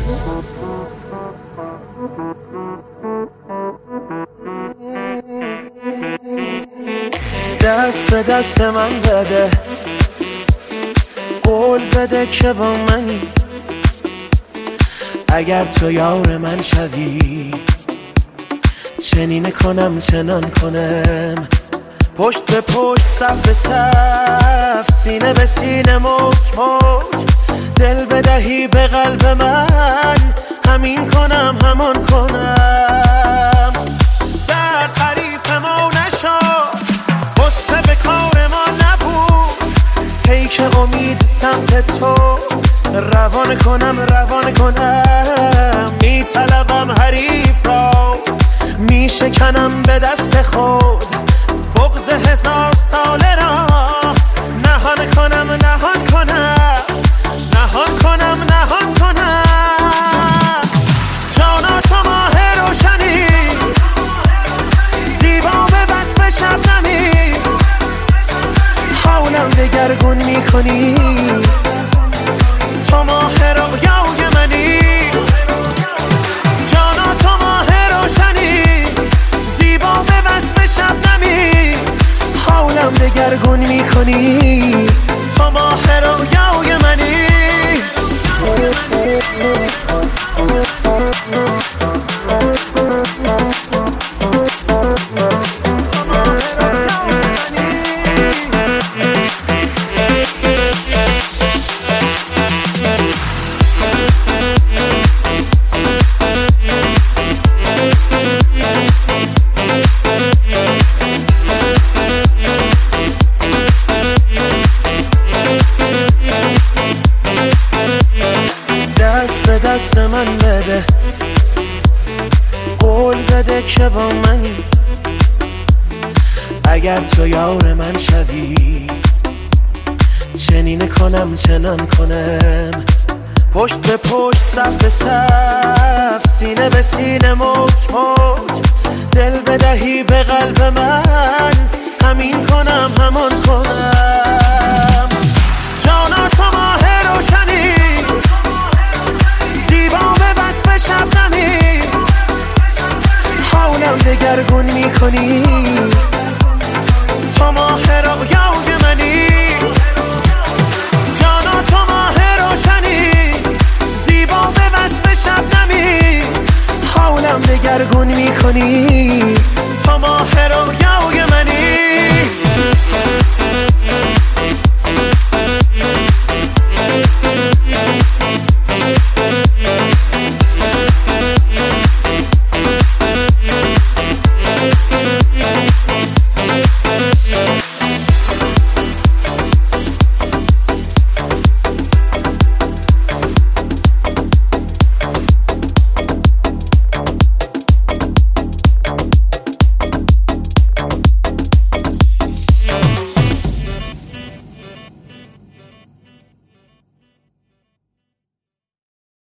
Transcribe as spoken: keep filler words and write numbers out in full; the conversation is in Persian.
دست به دست من بده، قول بده که با منی. اگر تو یار من شوی، چنین کنم چنان کنم، پشت به پشت، صف به صف، سینه به سینه، موج موج، دل بدهی به قلب من، همین کنم همان کنم. در تعریف ما نشد، غصه به کار ما نبود، پیک امید سمت تو روان کنم روان کنم. میطلبم حریف را، میشکنم به دست خود، بغض هزار ساله را نهان کنم نهان کنم نهان کنم نهان کنم. جانا تو ماه روشنی، زیبا به وصف شبنمی، حولم دگرگون میکنی، تو ماه رویای منی. جانا تو ماه روشنی، زیبا به وصف شبنمی، حولم دگرگون میکنی، تو ماه رویای منی. دست من بده، قول بده که با منی. اگر تو یار من شوی، چنین کنم چنان کنم، پشت به پشت، صف به صف، سینه به سینه، موج موج، دل بدهی به قلب من، همین کنم همان کنم. جانا تو ماه روشنی، زیبا به وصف شبنمی، حولم دگرگون میکنی، تو ماه رویای منی. جانا تو ماه روشنی، زیبا به وصف شبنمی، حولم دگرگون میکنی،